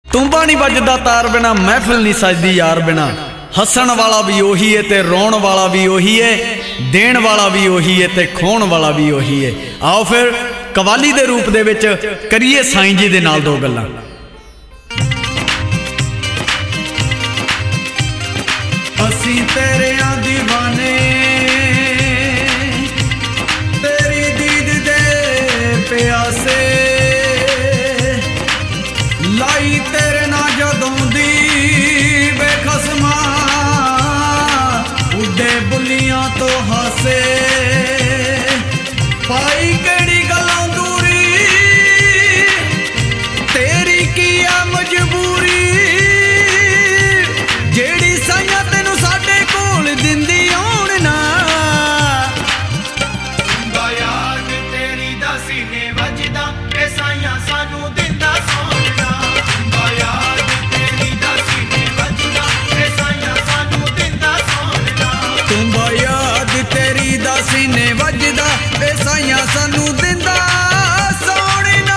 ਤੂੰਬਾ नहीं बजदा तार बिना, महफिल नहीं सजदी यार बिना। हसन वाला भी उही है ते रोण वाला भी उही है, देण वाला भी उही है ते खोण वाला भी उही है। आओ फिर कवाली दे रूप दे विच करिए साईं जी दे नाल दो गल्लां। असीं तेरियां दीवाने, तेरी दीद दे प्यासे, लाई तेरे ना जदों दी बेखसमा, उड्डे बुलियां तो हासे, पाई केड़ी गल्लां दूरी, तेरी की आ मजबूरी, जेड़ी साइयां तेनू साडे कोल दिंदी आउण ना। याद तेरी दा सीने वजदा, ए साइयां सानू दिंदा सोना। याद तेरी दा सीने वजदा, ए साइयां सानू दिंदा सोना। तुंबा याद तेरी दा सीने वजदा, ए साइयां सानू दिंदा सोना।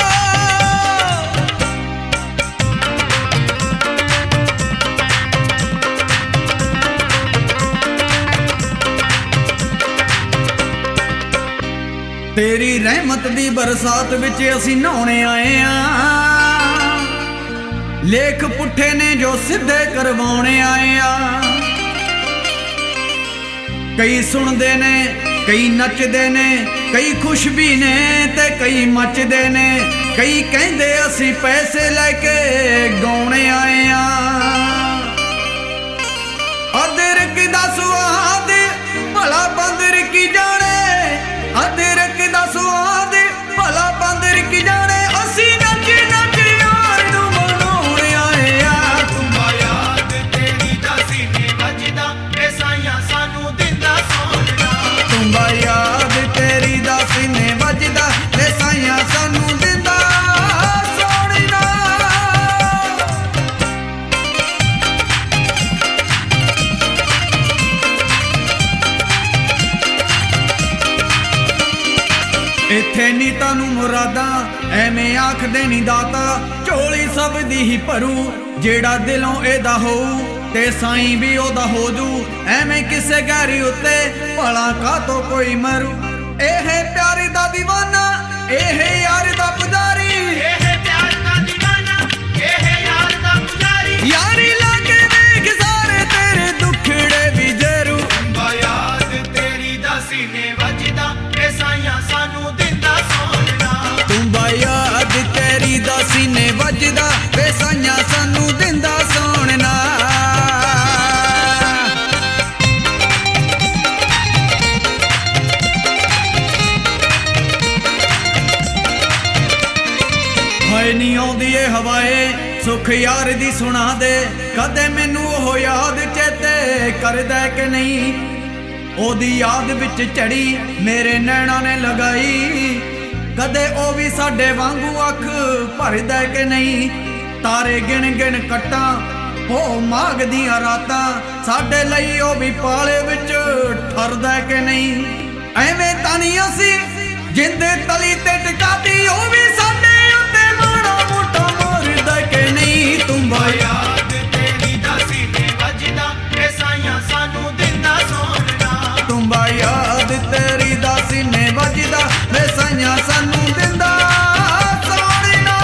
तेरी रहमत दी बरसात विच असीं नहाउने आए आ, लेख पुट्ठे ने जो सिद्धे करवाउने आए आ। कई सुनदे ने, कई नचदे ने, कई खुश भी ने ते कई मचदे ने, कई कहंदे असीं पैसे लैके गाउने आए आ। अदरक दा स्वाद भला बंदर की जाने, अदरक दा स्वाद भला बंदर की जाने, असीं नच नच यार नूं मनाउण आए आ। याद तेरी दा सीने वजदा, ए साइयां सानू दिंदा सोना। तुंबा याद तेरी दा सीने वजदा, ए साइयां सानू दिंदा सोना। इत्थे नी तानू मुरादा, एवें आखदे नी दाता, झोली सब दी ही भरू, जेड़ा दिलों एदा होऊ ते साईं भी ओदा हो जू। एवें किसे गैरी उत्ते भला कातो कोई मरू, एह प्यार दा दीवाना, एह यार दा पुजारी, एह प्यार दा दीवाना, एह यार दा पुजारी। यारी लाके देख सारे तेरे दुखड़े भी जरू। याद तेरी दा सीने वजदा, ए साइयां सानू दिंदा सोना। तुंबा याद तेरी दा सीने वजदा, वे साइयां सानू दिंदा सोना। हाय नी आउंदी ए हवाए सुख यार दी सुना दे, कदे मैनू ओह याद चेते करदा कि नहीं। ओदी याद विच चढ़ी मेरे नैना ने लगाई, कदे ओ भी साडे वांगू अख भरदा कि नहीं। तारे गिन गिन कट्टां ओ माघ दियां रातां, साडे लई ओ भी पाले विच ठरदा कि नहीं। एवें तां नहीं असीं जिंद तली ते टकाती, ओ भी साडे उत्ते माड़ा मोटा मारदा कि नहीं। तुंबा याद तेरी दा सीने वजदा, ए साइयां सानू दिंदा सोना। तुंबा याद तेरी दा सीने वजदा, वे साइयां सानू दिंदा सोना।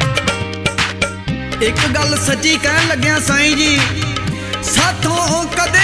एक गल सच्ची कहन लग्या साईं जी, साथों कदे